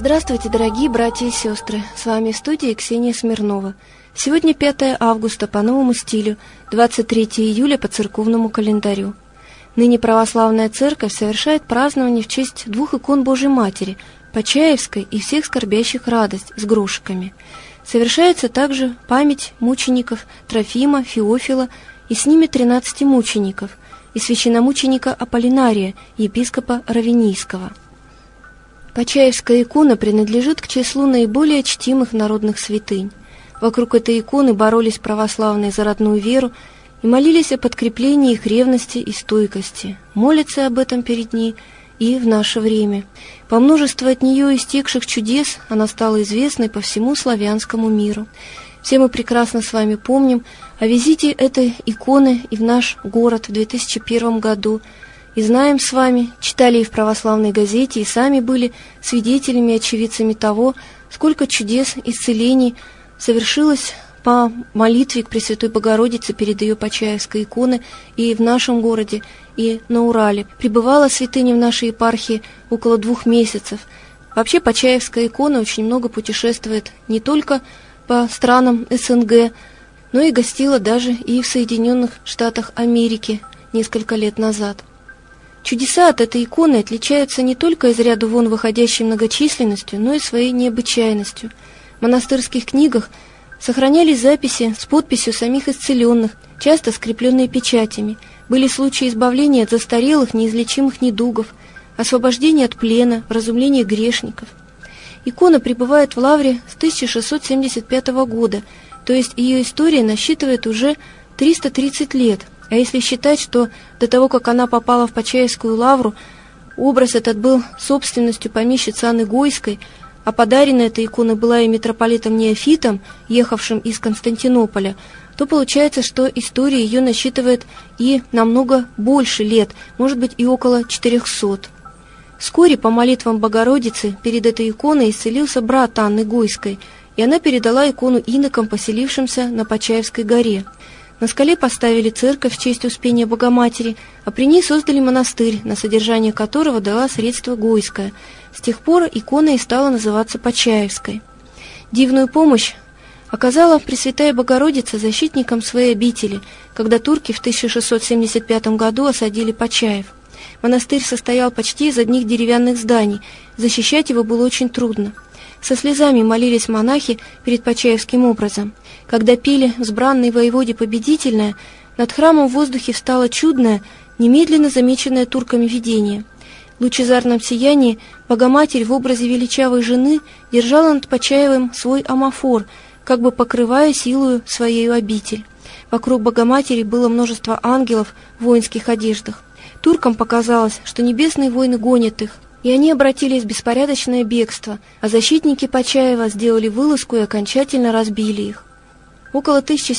Здравствуйте, дорогие братья и сестры! С вами в студии Ксения Смирнова. Сегодня 5 августа по новому стилю, 23 июля по церковному календарю. Ныне православная церковь совершает празднование в честь двух икон Божьей Матери, Почаевской и всех скорбящих радость с грошиками. Совершается также память мучеников Трофима, Феофила и с ними 13 мучеников и священномученика Аполлинария, епископа Равенийского. Почаевская икона принадлежит к числу наиболее чтимых народных святынь. Вокруг этой иконы боролись православные за родную веру и молились о подкреплении их ревности и стойкости. Молятся об этом перед ней и в наше время. По множеству от нее истекших чудес она стала известной по всему славянскому миру. Все мы прекрасно с вами помним о визите этой иконы и в наш город в 2001 году, и знаем с вами, читали и в православной газете, и сами были свидетелями, очевидцами того, сколько чудес, исцелений совершилось по молитве к Пресвятой Богородице перед ее Почаевской иконой и в нашем городе, и на Урале. Пребывала святыня в нашей епархии около 2 месяцев. Вообще Почаевская икона очень много путешествует не только по странам СНГ, но и гостила даже и в Соединенных Штатах Америки несколько лет назад. Чудеса от этой иконы отличаются не только из ряда вон выходящей многочисленностью, но и своей необычайностью. В монастырских книгах сохранялись записи с подписью самих исцеленных, часто скрепленные печатями. Были случаи избавления от застарелых, неизлечимых недугов, освобождения от плена, вразумления грешников. Икона пребывает в Лавре с 1675 года, то есть ее история насчитывает уже 330 лет. А если считать, что до того, как она попала в Почаевскую лавру, образ этот был собственностью помещицы Анны Гойской, а подарена эта икона была и митрополитом Неофитом, ехавшим из Константинополя, то получается, что история ее насчитывает и намного больше лет, может быть и около 400. Вскоре по молитвам Богородицы перед этой иконой исцелился брат Анны Гойской, и она передала икону инокам, поселившимся на Почаевской горе. На скале поставили церковь в честь Успения Богоматери, а при ней создали монастырь, на содержание которого дала средства Гойская. С тех пор икона и стала называться Почаевской. Дивную помощь оказала Пресвятая Богородица защитникам своей обители, когда турки в 1675 году осадили Почаев. Монастырь состоял почти из одних деревянных зданий, защищать его было очень трудно. Со слезами молились монахи перед Почаевским образом. Когда пели «Взбранной воеводе победительное», над храмом в воздухе встало чудное, немедленно замеченное турками видение. В лучезарном сиянии Богоматерь в образе величавой жены держала над Почаевым свой амафор, как бы покрывая силою своею обитель. Вокруг Богоматери было множество ангелов в воинских одеждах. Туркам показалось, что небесные воины гонят их, и они обратились в беспорядочное бегство, а защитники Почаева сделали вылазку и окончательно разбили их. Около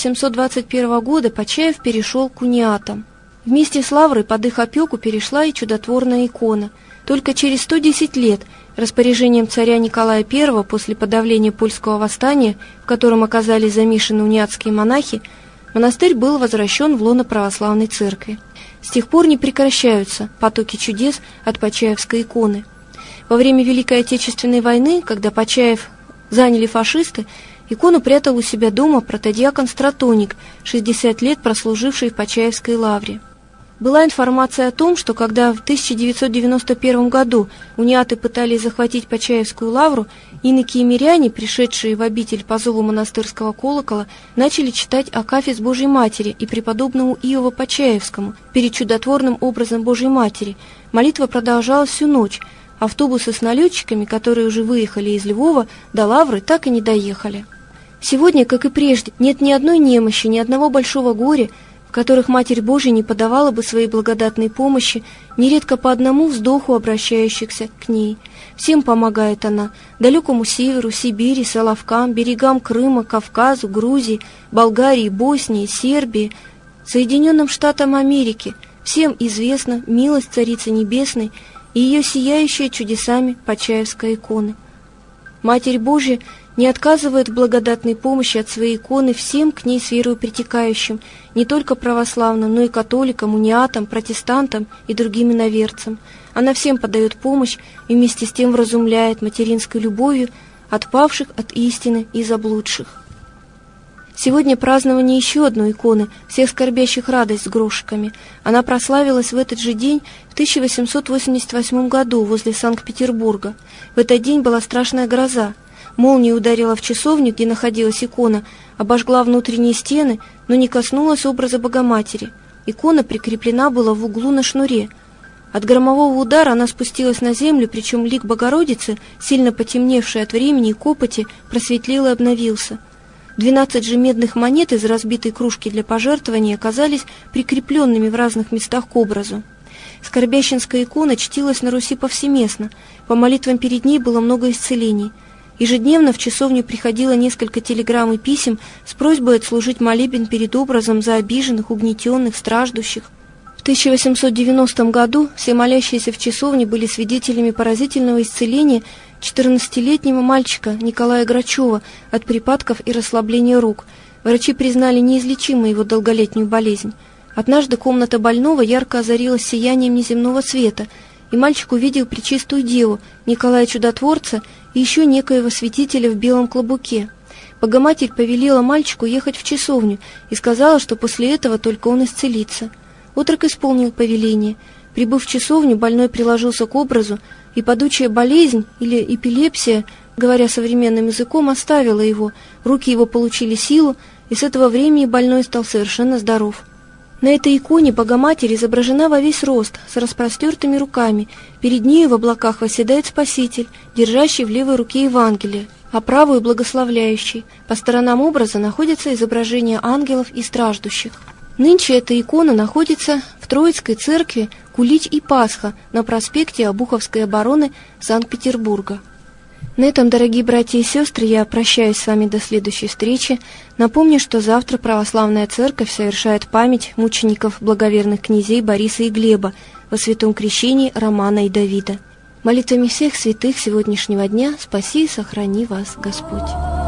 1721 года Почаев перешел к униатам. Вместе с лаврой под их опеку перешла и чудотворная икона. Только через 110 лет распоряжением царя Николая I после подавления польского восстания, в котором оказались замешаны униатские монахи, монастырь был возвращен в лоно православной церкви. С тех пор не прекращаются потоки чудес от Почаевской иконы. Во время Великой Отечественной войны, когда Почаев заняли фашисты, икону прятал у себя дома протодиакон Стратоник, 60 лет прослуживший в Почаевской лавре. Была информация о том, что когда в 1991 году униаты пытались захватить Почаевскую лавру, иноки и миряне, пришедшие в обитель по зову монастырского колокола, начали читать акафист Божьей Матери и преподобному Иову Почаевскому перед чудотворным образом Божьей Матери. Молитва продолжалась всю ночь. Автобусы с налетчиками, которые уже выехали из Львова, до лавры так и не доехали. Сегодня, как и прежде, нет ни одной немощи, ни одного большого горя, в которых Матерь Божия не подавала бы своей благодатной помощи, нередко по одному вздоху обращающихся к ней. Всем помогает она: далекому северу, Сибири, Соловкам, берегам Крыма, Кавказу, Грузии, Болгарии, Боснии, Сербии, Соединенным Штатам Америки. Всем известна милость Царицы Небесной и ее сияющая чудесами Почаевская икона. Матерь Божия не отказывает в благодатной помощи от своей иконы всем к ней с верою притекающим, не только православным, но и католикам, униатам, протестантам и другим иноверцам. Она всем подает помощь и вместе с тем вразумляет материнской любовью отпавших от истины и заблудших. Сегодня празднование еще одной иконы, всех скорбящих радость с грошиками. Она прославилась в этот же день в 1888 году возле Санкт-Петербурга. В этот день была страшная гроза. Молния ударила в часовню, где находилась икона, обожгла внутренние стены, но не коснулась образа Богоматери. Икона прикреплена была в углу на шнуре. От громового удара она спустилась на землю, причем лик Богородицы, сильно потемневший от времени и копоти, просветлел и обновился. 12 же медных монет из разбитой кружки для пожертвований оказались прикрепленными в разных местах к образу. Скорбященская икона чтилась на Руси повсеместно, по молитвам перед ней было много исцелений. Ежедневно в часовню приходило несколько телеграмм и писем с просьбой отслужить молебен перед образом за обиженных, угнетенных, страждущих. В 1890 году все молящиеся в часовне были свидетелями поразительного исцеления 14-летнего мальчика Николая Грачева от припадков и расслабления рук. Врачи признали неизлечимой его долголетнюю болезнь. Однажды комната больного ярко озарилась сиянием неземного света, и мальчик увидел Пречистую Деву, Николая Чудотворца и еще некоего святителя в белом клобуке. Богоматерь повелела мальчику ехать в часовню и сказала, что после этого только он исцелится. Отрок исполнил повеление. Прибыв в часовню, больной приложился к образу, и падучая болезнь, или эпилепсия, говоря современным языком, оставила его, руки его получили силу, и с этого времени больной стал совершенно здоров. На этой иконе Богоматерь изображена во весь рост, с распростертыми руками. Перед нею в облаках восседает Спаситель, держащий в левой руке Евангелие, а правую благословляющий. По сторонам образа находятся изображения ангелов и страждущих. Нынче эта икона находится в Троицкой церкви Кулич и Пасха на проспекте Обуховской обороны Санкт-Петербурга. На этом, дорогие братья и сестры, я прощаюсь с вами до следующей встречи. Напомню, что завтра Православная Церковь совершает память мучеников благоверных князей Бориса и Глеба во святом крещении Романа и Давида. Молитвами всех святых сегодняшнего дня спаси и сохрани вас Господь.